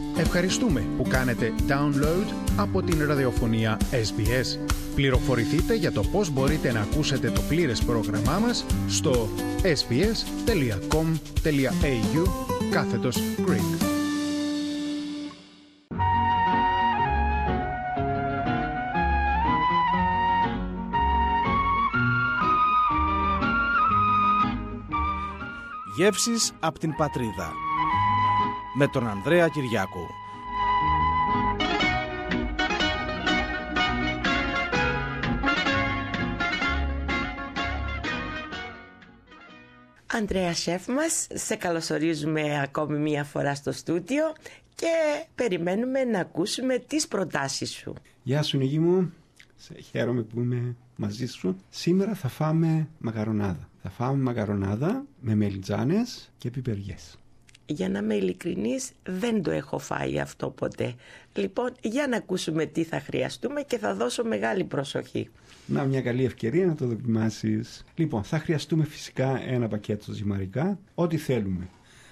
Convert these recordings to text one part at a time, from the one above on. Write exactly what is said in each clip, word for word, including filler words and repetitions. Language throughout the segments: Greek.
Ευχαριστούμε που κάνετε download από την ραδιοφωνία ες μπι ες. Πληροφορηθείτε για το πώς μπορείτε να ακούσετε το πλήρες πρόγραμμά μας στο sbs.com.au κάθετος Greek. Γεύσεις από την πατρίδα με τον Ανδρέα Κυριάκου. Ανδρέα σεφ μας, σε καλωσορίζουμε ακόμη μία φορά στο στούντιο και περιμένουμε να ακούσουμε τις προτάσεις σου. Γεια σου Νίκη μου, χαίρομαι που είμαι μαζί σου. Σήμερα θα φάμε μακαρονάδα. Θα φάμε μακαρονάδα με μελιτζάνες και πιπεριές. Για να είμαι ειλικρινής, δεν το έχω φάει αυτό ποτέ. Λοιπόν, για να ακούσουμε τι θα χρειαστούμε και θα δώσω μεγάλη προσοχή. Να, μια καλή ευκαιρία να το δοκιμάσεις. Λοιπόν, θα χρειαστούμε φυσικά ένα πακέτο ζυμαρικά, ό,τι θέλουμε.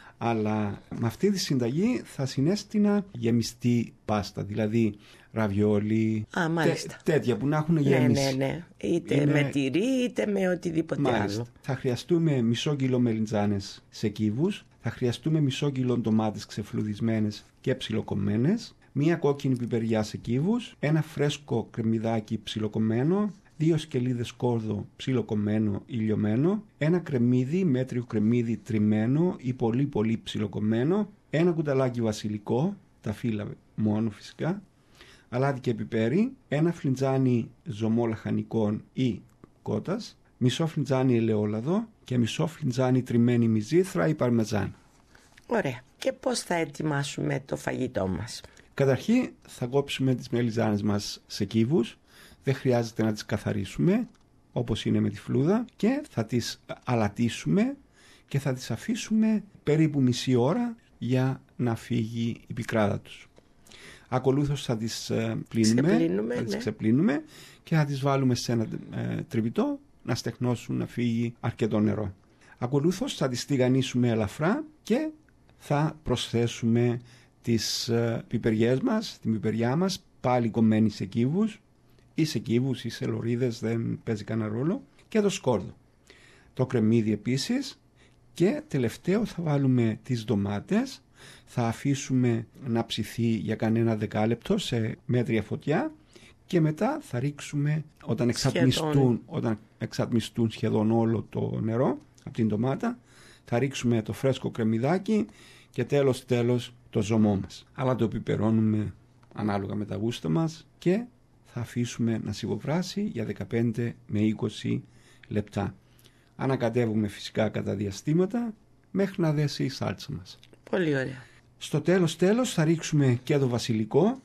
Αλλά με αυτή τη συνταγή θα συνέστηνα γεμιστή πάστα, δηλαδή ραβιόλι, Α, μάλιστα. τέ, τέτοια που να έχουν γέμιση. Ναι, ναι, ναι. Είτε Είναι... με τυρί είτε με οτιδήποτε μάλιστα. άλλο. Θα χρειαστούμε μισό κιλό μελιτζάνες σε κύβους, θα χρειαστούμε μισό κιλό ντομάτες ξεφλουδισμένες και ψιλοκομμένες, μία κόκκινη πιπεριά σε κύβους, ένα φρέσκο κρεμμυδάκι ψιλοκομμένο, δύο σκελίδες κόρδο ψιλοκομμένο ή λιωμένο, ένα κρεμμύδι, μέτριο κρεμμύδι τριμμένο ή πολύ πολύ ψιλοκομμένο, ένα κουταλάκι βασιλικό, τα φύλλα μόνο φυσικά, αλάτι και πιπέρι, ένα φλιτζάνι ζωμό λαχανικών ή κότας, μισό φλιτζάνι ελαιόλαδο και μισό φλιτζάνι τριμμένη μυζήθρα ή παρμεζάν. Ωραία. Και πώς θα ετοιμάσουμε το φαγητό μας? Καταρχήν θα κόψουμε τις μελιτζάνες μας σε κύβους. Δεν χρειάζεται να τις καθαρίσουμε όπως είναι με τη φλούδα και θα τις αλατίσουμε και θα τις αφήσουμε περίπου μισή ώρα για να φύγει η πικράδα τους. Ακολούθως θα τις πλύνουμε, ξεπλύνουμε, θα τις ναι. ξεπλύνουμε και θα τις βάλουμε σε ένα ε, τριβιτό να στεγνώσουν, να φύγει αρκετό νερό. Ακολούθως θα τις τηγανίσουμε ελαφρά και θα προσθέσουμε τις ε, πιπεριές μας, την πιπεριά μας πάλι κομμένη σε κύβους ή σε κύβους ή σε λωρίδες, δεν παίζει κανένα ρόλο, και το σκόρδο. Το κρεμμύδι επίσης και τελευταίο θα βάλουμε τις ντομάτες, θα αφήσουμε να ψηθεί για κανένα δεκάλεπτο σε μέτρια φωτιά και μετά θα ρίξουμε όταν εξατμιστούν, όταν εξατμιστούν σχεδόν όλο το νερό από την ντομάτα, θα ρίξουμε το φρέσκο κρεμμυδάκι και τέλος τέλος το ζωμό μας. Αλλά το πιπερώνουμε ανάλογα με τα γούστα μας και θα αφήσουμε να σιγοβράσει για δεκαπέντε με είκοσι λεπτά. Ανακατεύουμε φυσικά κατά διαστήματα μέχρι να δέσει η σάλτσα μας. Πολύ ωραία. Στο τέλος τέλος θα ρίξουμε και το βασιλικό,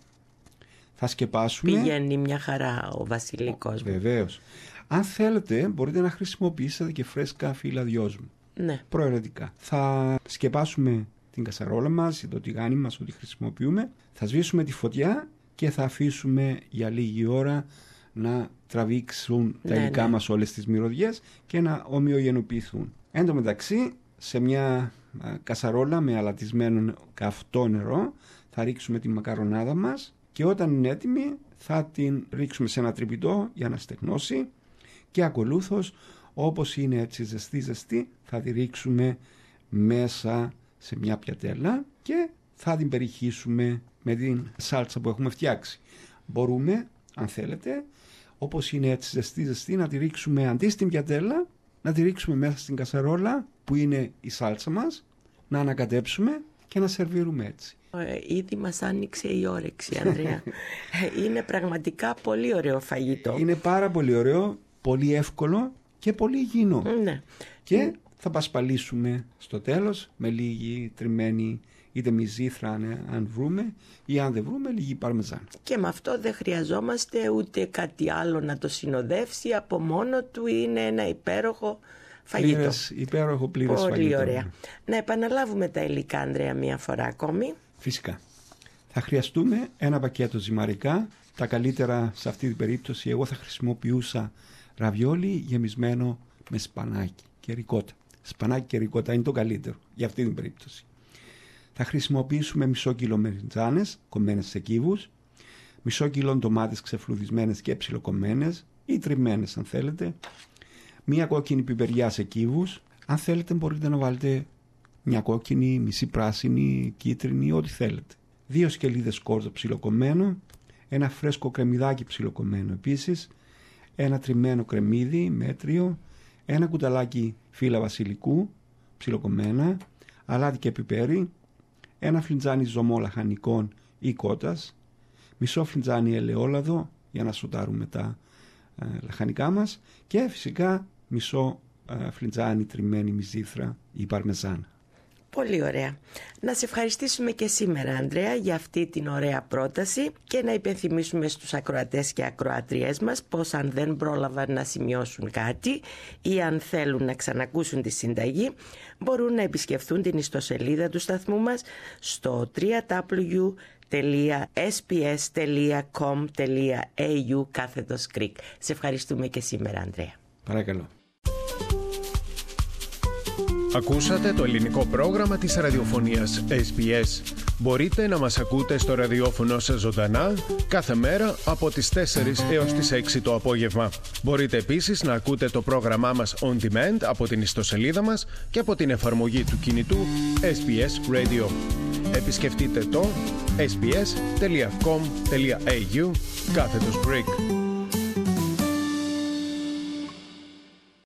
θα σκεπάσουμε. Πηγαίνει μια χαρά ο βασιλικός. Βεβαίως. Αν θέλετε μπορείτε να χρησιμοποιήσετε και φρέσκα φύλλα δυόσμου. Ναι. Προαιρετικά. Θα σκεπάσουμε την κασαρόλα μας ή το τηγάνι μας, ό,τι χρησιμοποιούμε. Θα σβήσουμε τη φωτιά και θα αφήσουμε για λίγη ώρα να τραβήξουν τα ναι, υλικά ναι. μας όλες τις μυρωδιές και να ομοιογενοποιηθούν. Εν τω μεταξύ, σε μια α, κασαρόλα με αλατισμένο καυτό νερό θα ρίξουμε τη μακαρονάδα μας και όταν είναι έτοιμη θα την ρίξουμε σε ένα τρυπητό για να στεγνώσει και ακολούθως όπως είναι έτσι ζεστή ζεστή θα τη ρίξουμε μέσα σε μια πιατέλα και θα την περιχύσουμε με την σάλτσα που έχουμε φτιάξει. Μπορούμε, αν θέλετε, όπως είναι έτσι ζεστή ζεστή, να τη ρίξουμε αντί στην πιατέλα, να τη ρίξουμε μέσα στην κασαρόλα που είναι η σάλτσα μας, να ανακατέψουμε και να σερβίρουμε έτσι. Ε, ήδη μας άνοιξε η όρεξη, Ανδρέα. Είναι πραγματικά πολύ ωραίο φαγητό. Είναι πάρα πολύ ωραίο, πολύ εύκολο και πολύ υγιεινό. Ναι. Και θα πασπαλίσουμε στο τέλος με λίγη τριμμένη είτε μυζήθρα αν βρούμε ή αν δεν βρούμε λίγη παρμεζάν. Και με αυτό δεν χρειαζόμαστε ούτε κάτι άλλο να το συνοδεύσει, από μόνο του είναι ένα υπέροχο φαγητό. Πλήρες, υπέροχο πλήρες Πολύ φαγητό. ωραία. Να επαναλάβουμε τα υλικά, Ανδρέα, μία φορά ακόμη. Φυσικά. Θα χρειαστούμε ένα πακέτο ζυμαρικά. Τα καλύτερα σε αυτή την περίπτωση εγώ θα χρησιμοποιούσα ραβιόλι γεμισμένο με σπανάκι και ρικότα. Σπανάκι και ρικότα είναι το καλύτερο για αυτή την περίπτωση. Θα χρησιμοποιήσουμε μισό κιλό μελιτζάνες κομμένες σε κύβους, μισό κιλό ντομάτες ξεφλουδισμένες και ψιλοκομμένες ή τριμμένες αν θέλετε, μία κόκκινη πιπεριά σε κύβους. Αν θέλετε μπορείτε να βάλετε μια κόκκινη, μισή πράσινη, κίτρινη, ό,τι θέλετε. Δύο σκελίδες σκόρδο ψιλοκομμένο, ένα φρέσκο κρεμμυδάκι ψιλοκομμένο επίσης, ένα τριμμένο κρεμμύδι μέτριο, ένα κουταλάκι φύλλα βασιλικού ψιλοκομμένα, αλάτι και πιπέρι, ένα φλιτζάνι ζωμό λαχανικών ή κότας, μισό φλιτζάνι ελαιόλαδο για να σοτάρουμε τα ε, λαχανικά μας και φυσικά μισό ε, φλιτζάνι τριμμένη μυζήθρα ή παρμεζάνα. Πολύ ωραία. Να σε ευχαριστήσουμε και σήμερα, Ανδρέα, για αυτή την ωραία πρόταση και να υπενθυμίσουμε στους ακροατές και ακροατριές μας πως αν δεν πρόλαβαν να σημειώσουν κάτι ή αν θέλουν να ξανακούσουν τη συνταγή, μπορούν να επισκεφθούν την ιστοσελίδα του σταθμού μας στο double-u double-u double-u τελεία ες μπι ες τελεία κομ τελεία έι γιου κάθετος Greek. Σε ευχαριστούμε και σήμερα, Ανδρέα. Παρακαλώ. Ακούσατε το ελληνικό πρόγραμμα της ραδιοφωνίας ες μπι ες. Μπορείτε να μας ακούτε στο ραδιόφωνο σας ζωντανά κάθε μέρα από τις τέσσερις έως τις έξι το απόγευμα. Μπορείτε επίσης να ακούτε το πρόγραμμά μας on demand από την ιστοσελίδα μας και από την εφαρμογή του κινητού ες μπι ες Radio. Επισκεφτείτε το ες μπι ες τελεία κομ τελεία έι γιου κάθετος Greek.